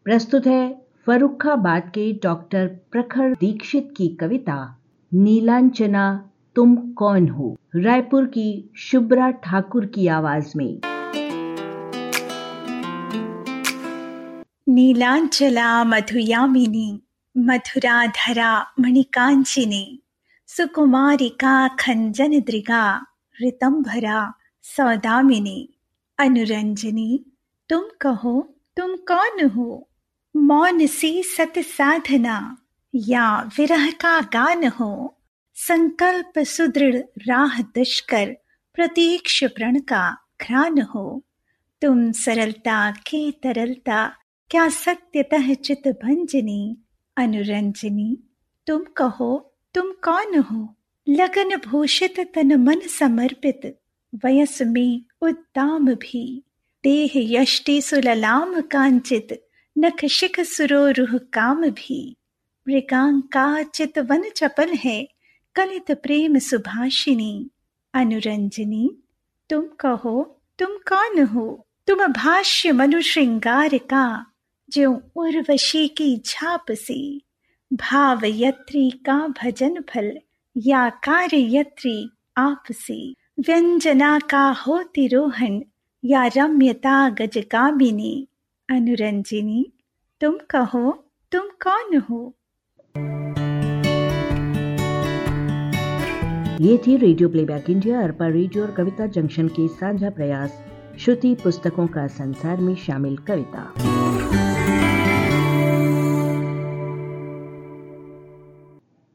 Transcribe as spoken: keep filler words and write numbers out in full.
प्रस्तुत है फर्रुखाबाद के डॉक्टर प्रखर दीक्षित की कविता नीलांचना तुम कौन हो, रायपुर की शुभ्रा ठाकुर की आवाज में। नीलांचला मधुयामिनी मधुराधरा मणिकांचिनी सुकुमारिका खंजनद्रिगा ऋतंभरा सौदामिनी। अनुरंजनी तुम कहो तुम कौन हो, मौन सी सत साधना या विरह का गान हो। संकल्प सुदृढ़ राह दुष्कर प्रतीक्ष प्रण का घ्राण हो। तुम सरलता के तरलता क्या सत्यतः चित भंजनी। अनुरंजनी तुम कहो तुम कौन हो, लगन भूषित तन मन समर्पित वयस में उद्दाम भी। देह यष्टि सुललाम कांचित नख शिख सुरोरुह काम भी। मृगांका चितवन चपल है कलित प्रेम सुभाषिनी। अनुरंजनी तुम कहो तुम कौन हो, तुम भाष्य मनु श्रृंगार का ज्यों उर्वशी की झाप से। भाव यत्री का भजन फल या कार्य यत्री आप से। व्यंजना का हो तिरोहन या रम्यता गजकामिनी। अनुरंजनी तुम कहो तुम कौन हो। ये थी radio playback India, Arpa radio और कविता जंक्शन के साझा प्रयास श्रुति पुस्तकों का संसार में शामिल कविता।